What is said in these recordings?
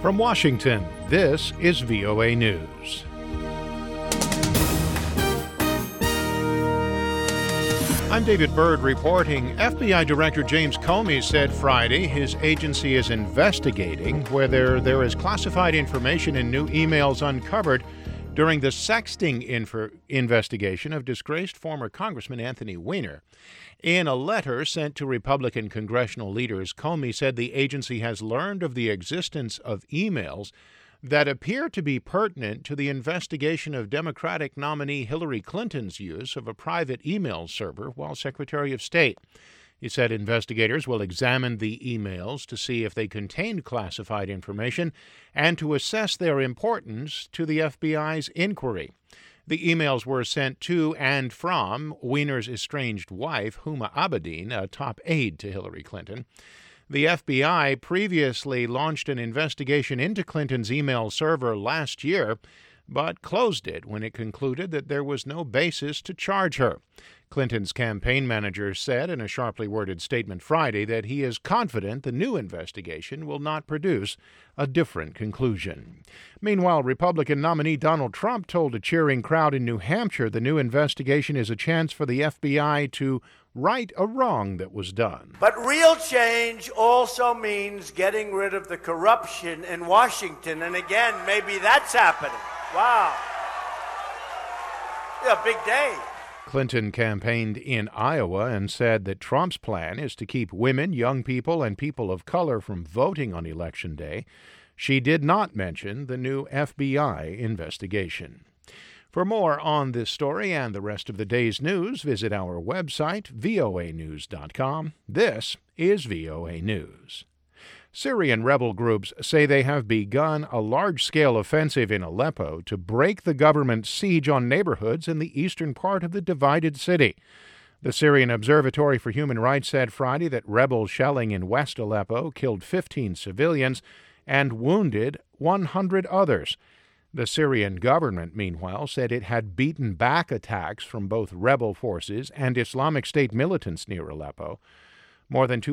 From Washington, this is VOA News. I'm David Byrd reporting. FBI Director James Comey said Friday his agency is investigating whether there is classified information in new emails uncovered during the sexting investigation of disgraced former Congressman Anthony Weiner. In a letter sent to Republican congressional leaders, Comey said the agency has learned of the existence of emails that appear to be pertinent to the investigation of Democratic nominee Hillary Clinton's use of a private email server while Secretary of State. He said investigators will examine the emails to see if they contained classified information and to assess their importance to the FBI's inquiry. The emails were sent to and from Weiner's estranged wife, Huma Abedin, a top aide to Hillary Clinton. The FBI previously launched an investigation into Clinton's email server last year, but closed it when it concluded that there was no basis to charge her. Clinton's campaign manager said in a sharply worded statement Friday that he is confident the new investigation will not produce a different conclusion. Meanwhile, Republican nominee Donald Trump told a cheering crowd in New Hampshire the new investigation is a chance for the FBI to right a wrong that was done. But real change also means getting rid of the corruption in Washington. And again, maybe that's happening. Wow. Yeah, big day. Clinton campaigned in Iowa and said that Trump's plan is to keep women, young people, and people of color from voting on Election Day. She did not mention the new FBI investigation. For more on this story and the rest of the day's news, visit our website, voanews.com. This is VOA News. Syrian rebel groups say they have begun a large-scale offensive in Aleppo to break the government's siege on neighborhoods in the eastern part of the divided city. The Syrian Observatory for Human Rights said Friday that rebel shelling in West Aleppo killed 15 civilians and wounded 100 others. The Syrian government, meanwhile, said it had beaten back attacks from both rebel forces and Islamic State militants near Aleppo. More than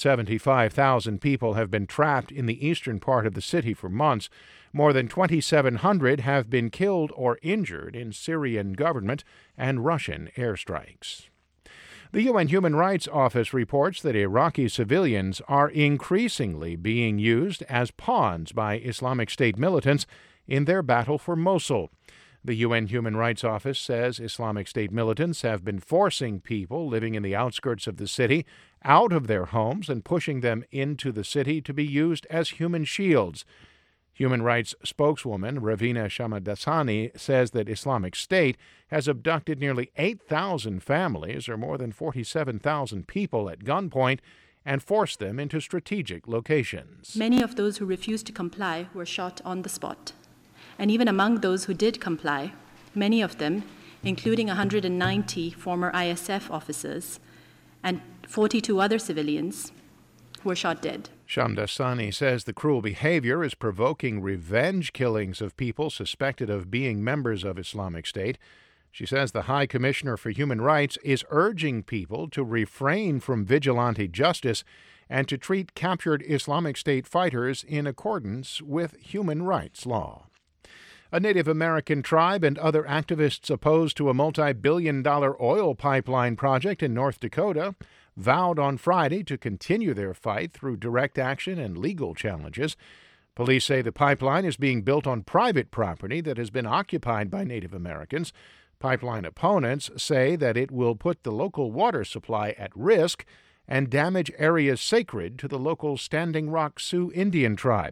275,000 people have been trapped in the eastern part of the city for months. More than 2,700 have been killed or injured in Syrian government and Russian airstrikes. The UN Human Rights Office reports that Iraqi civilians are increasingly being used as pawns by Islamic State militants in their battle for Mosul. The UN Human Rights Office says Islamic State militants have been forcing people living in the outskirts of the city out of their homes and pushing them into the city to be used as human shields. Human rights spokeswoman Ravina Shamdasani says that Islamic State has abducted nearly 8,000 families, or more than 47,000 people, at gunpoint and forced them into strategic locations. Many of those who refused to comply were shot on the spot. And even among those who did comply, many of them, including 190 former ISF officers and 42 other civilians, were shot dead. Shamdasani says the cruel behavior is provoking revenge killings of people suspected of being members of Islamic State. She says the High Commissioner for Human Rights is urging people to refrain from vigilante justice and to treat captured Islamic State fighters in accordance with human rights law. A Native American tribe and other activists opposed to a multi-billion-dollar oil pipeline project in North Dakota vowed on Friday to continue their fight through direct action and legal challenges. Police say the pipeline is being built on private property that has been occupied by Native Americans. Pipeline opponents say that it will put the local water supply at risk and damage areas sacred to the local Standing Rock Sioux Indian tribe.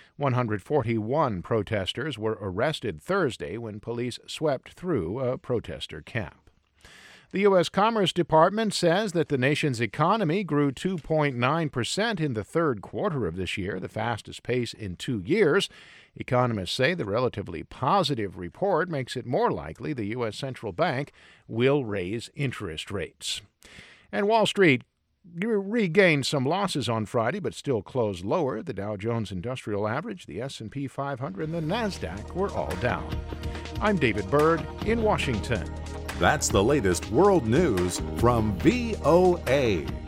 141 protesters were arrested Thursday when police swept through a protester camp. The U.S. Commerce Department says that the nation's economy grew 2.9% in the third quarter of this year, the fastest pace in 2 years. Economists say the relatively positive report makes it more likely the U.S. Central Bank will raise interest rates. And Wall Street regained some losses on Friday, but still closed lower. The Dow Jones Industrial Average, the S&P 500, and the NASDAQ were all down. I'm David Byrd in Washington. That's the latest world news from VOA.